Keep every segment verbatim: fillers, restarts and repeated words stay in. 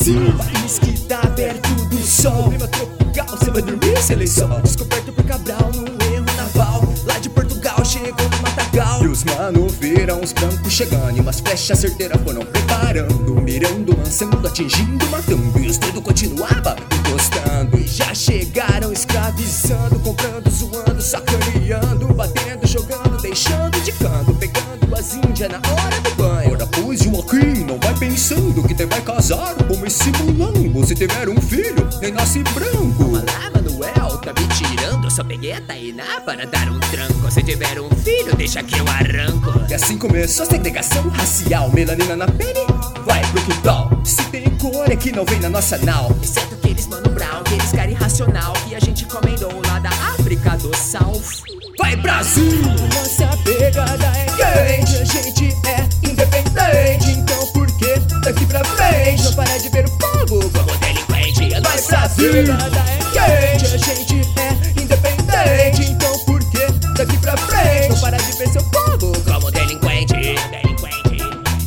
assim, país que tá perto do sol. Clima tropical, você vai dormir sem lençol. Descoberto por Cabral no erro naval. Lá de Portugal chegou no Matagal. E os mano viram os brancos chegando, e umas flechas certeiras foram preparando, mirando, lançando, atingindo, matando. E os doidos continuavam encostando. E já chegaram escravizando, comprando, zoando, sacaneando, batendo, jogando, deixando de canto, pegando as índias na hora do banho. Ora pois o aqui não vai pensando que te vai casar com esse mulambo. Se tiver um filho, nem nasce branco. Olá, Manuel, tá me tirando? Eu só peguei a Tainá para dar um tranco. Se tiver um filho, deixa que eu arranco. E assim começou a segregação racial. Melanina na pele, vai pro quintal. Se tem cor é que não vem na nossa nau. Exceto aqueles Mano Brown, aqueles cara irracional que a gente comendou lá da África do South. Vai Brasil! Nossa pegada é quente, a gente é independente. Então por que daqui pra frente não para de ver o povo como delinquente? A nossa pegada é quente, a gente é independente. Então por que daqui pra frente não para de ver seu povo como delinquente? Delinquente,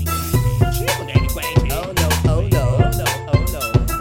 tipo delinquente. Oh no, oh no, oh no, oh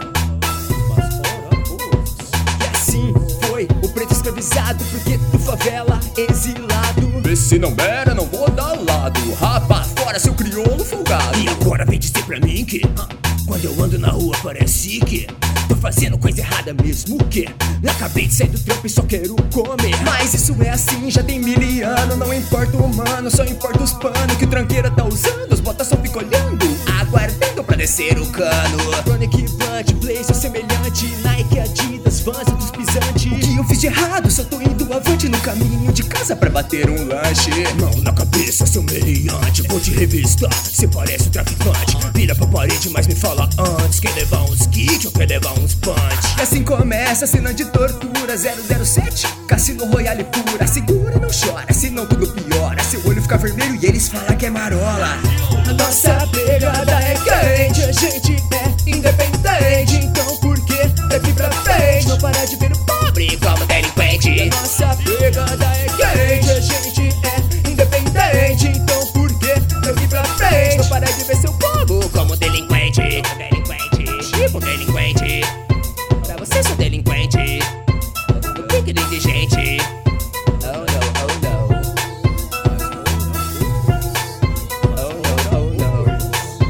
no. Mas ora, e assim foi o preto escravizado, porque do favela exilado. Vê se não era, não vou dar lado. Rapa fora seu crioulo folgado. E agora vem dizer pra mim que ah, quando eu ando na rua parece que tô fazendo coisa errada mesmo que eu acabei de sair do trampo e só quero comer. Mas isso é assim, já tem mil anos. Não importa o humano, só importa os panos que o tranqueira tá usando. Os botas só ficam olhando, aguardando pra descer o cano. Chronic, Blunt, Blaze, semelhante, Nike, Adidas, Vans, dos pisantes. O que eu fiz de errado? Só tô indo avante no caminho de casa pra bater um lanche. Mão na cabeça, seu meliante, vou te revistar, cê parece um traficante. Vira pra parede, mas me fala antes. Quer levar uns kicks ou quer levar uns punch? E assim começa a cena de tortura. Zero zero sete, Cassino Royale pura. Segura, não chora, senão tudo piora. Seu olho fica vermelho e eles falam que é marola. A nossa pegada é quente, a gente é independente. Então por que daqui pra frente não para de ver o pobre como delinquente? A nossa pegada é quente, a gente é independente. Então por que daqui pra frente não para de ver seu povo como delinquente? Delinquente, tipo delinquente. Pra você sou delinquente, o pique do indigente. Oh no, oh no. Oh no, oh no.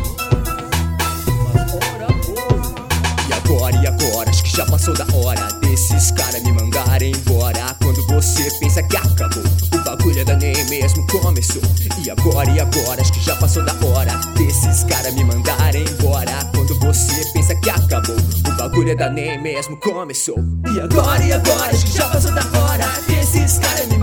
Mas ora, E agora, e agora, acho que já passou da hora desses caras me mandarem embora. Quando você pensa que acabou, o bagulho da nem mesmo começou. E agora, e agora, acho que já passou da hora desses caras me mandarem embora. Quando você pensa que acabou, o bagulho da nem mesmo começou. E agora, e agora, acho que já passou da hora desses caras me